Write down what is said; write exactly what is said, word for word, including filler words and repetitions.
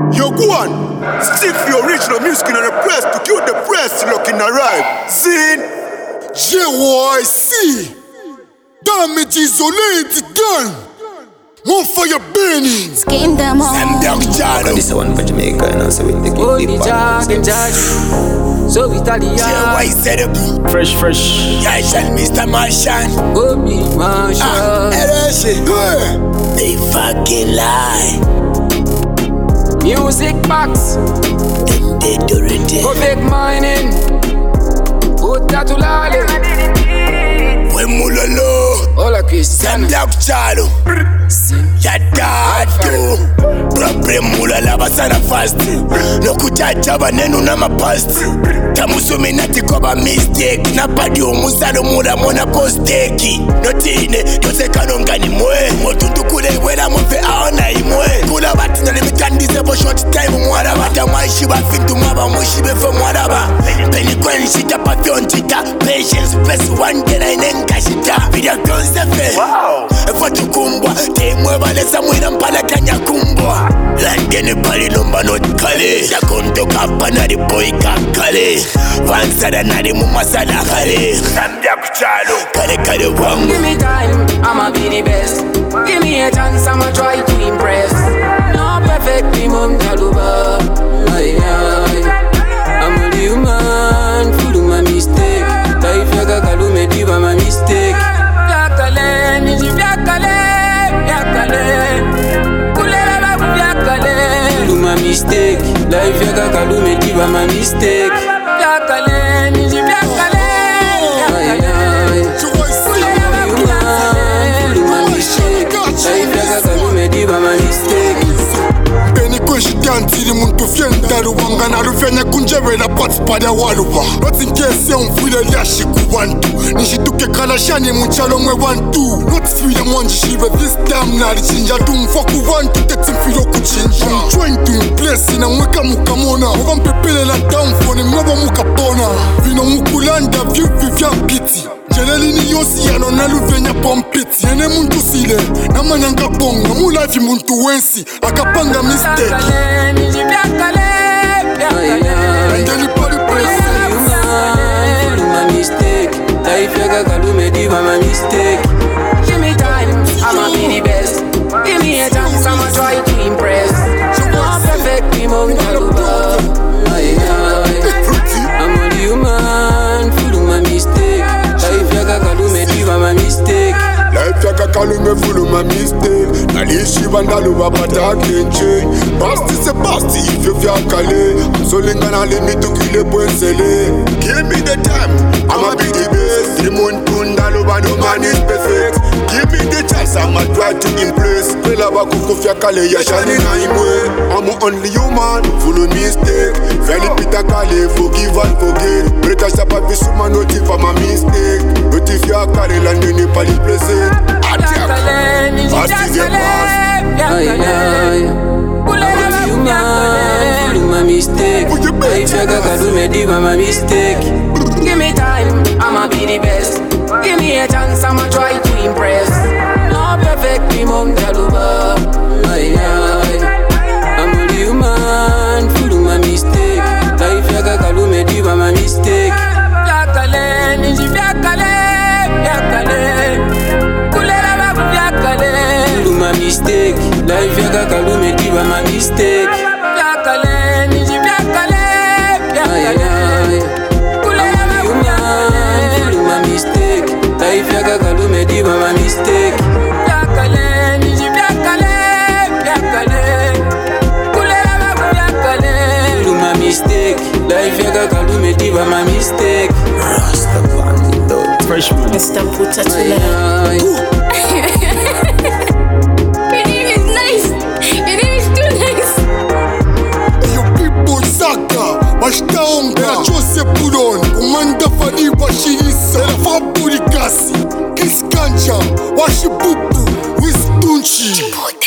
Yo, go on. Stick for your original music in the press to kill the press looking arrive. Zin J Y C. Damage isolated done. One for your burning. Skin them all. Sam Black Chalo. This one for Jamaica and also with the Oh, kid. the judge, the judge. So Italian. J Y set up. Fresh, fresh. Yeah, shall Mister Martian. Go be Ah, Marshall. Ereshi. They fucking lie. Music box. Them they do it. Go big mining. Put that to lale. We mulolo. Hola Sam Christian. Black Chalo. Yadado. Problem mulala basana fast. No kuchacha banenu na mapast. Tamusumi nati koba mistake. Napadi omusalo mula mona posteki. Notine yose kanongani mwe. Motundu kule wena mwe aona imwe. Kula bati na limikandize bo short time mwara bata maishi ba fintu mwaba mwishi befo mwara ba. Peni kwen shita pathion chita. Patience press one gena inenga shita. Video concept. Wow. Efa tukumbwa. Temwe balesa mwina mpala kanya kumbwa. Landeni pali nomba not kale. Shakonto kapa nari boy kakale. Vansada nari mumasada kale. Sambia kuchalo. Kale kale wangu. Give me time, I'ma be the best. Give me a chance, I'ma try to impress. No perfect, me mom jaluba. Aye, aye. I'm only human, full of my mistake. Life yaga kalume diva my mistake. Yakale, niji yakale, yakale. Kulera babu yakale. Full of my mistake. Life yaga kalume diva my mistake. Yakale, niji yakale, yakale. Beni konshitantiri muntu fyenda luwanga na luvenya kunjevela pati pada waluwa Noti nkese umvile lyashi ku wantu Nishituke kalashani munchalo mwe wantu Noti fila mwanjishive this time nali chinja Tumfa ku wantu teti mfilo kuchinja I'm trying to impress ina mweka mukamona Oba mpepele la downfone mwoba mukapona Vino mukulanda vyuvi vya mpiti Jelelini yosi yano naluvenya pompiti Nene muntu sile, namanyanga bonga Mulafi muntu wensi, akapanga mistake Yakale, niji yakale, yakale. Ndeli pali presi Full of my mistake. Life yaga kalume diva my mistake. Give me time, I'ma be the best. Give me a chance, I'ma try to impress. No perfect, me mom jaluba. Aye, aye. I'm only human, full of my mistake. Life yaga kalume diva my mistake. Life yaka kalume fulu ma mistake Nalishi bandaluwa pata kenche Basti se basti if you fya kale Msolinga na limitu kile pwensele Give me the time, I'ma be the best Simon Tundaluwa no man is perfect Give me the chance, I'ma try to impress Pela wakuku fya kale ya shani na imwe I'm only human, fulu mistake Feli pita kale, forgive and forget Breta shapa visuma noti for my mistake Noti fya kale landeni pali present Yakale, niji yakale, yakale. Kulera babu yakale. Full of my mistake. Life yaga kalume diva my mistake. Give me time, I'ma be the best. Give me a chance, I'ma try to impress. No perfect, me mom jaluba. Aye, aye. I'm only human, full of my mistake. Life yaga kalume diva my mistake. Yakale, niji yakale, yakale. Kulera babu yakale. Full of my mistake. Life yaga kalume diva my mistake. Yakale, niji yakale, yakale. Kulera babu yakale. Full of my mistake. Life yaga kalume diva my mistake. Yakale, niji yakale, yakale. Kulera babu yakale. Full of my mistake. Life yaga kalume diva my mistake. Rastafari, dog. Freshman. Mister Putatula. Aye, aye. Your name is nice. Your name is too nice. Yo people saka Washtaonga Chose Pudon Umanda Fadi Washirisa Faburi Kasi Kiskanja Washibubu Wistunchi